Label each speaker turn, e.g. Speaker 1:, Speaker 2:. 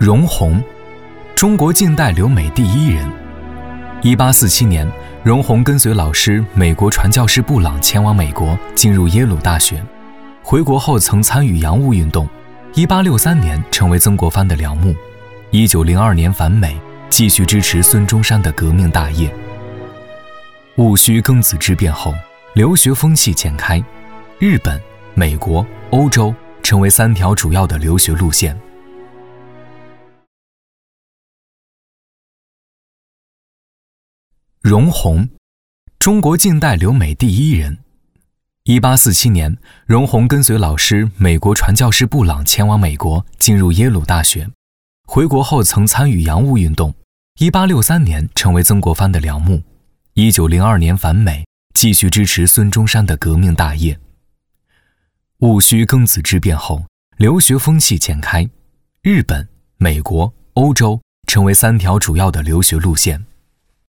Speaker 1: 容闳，中国近代留美第一人。1847年，容闳跟随老师美国传教士布朗前往美国，进入耶鲁大学。回国后曾参与洋务运动，1863年成为曾国藩的良幕，1902年返美，继续支持孙中山的革命大业。戊戌庚子之变后，留学风气渐开，日本、美国、欧洲成为3条主要的留学路线。容闳，中国近代留美第一人。1847年，容闳跟随老师美国传教士布朗前往美国，进入耶鲁大学。回国后曾参与洋务运动，1863年成为曾国藩的良幕，1902年返美，继续支持孙中山的革命大业。戊戌庚子之变后，留学风气渐开，日本、美国、欧洲成为3条主要的留学路线。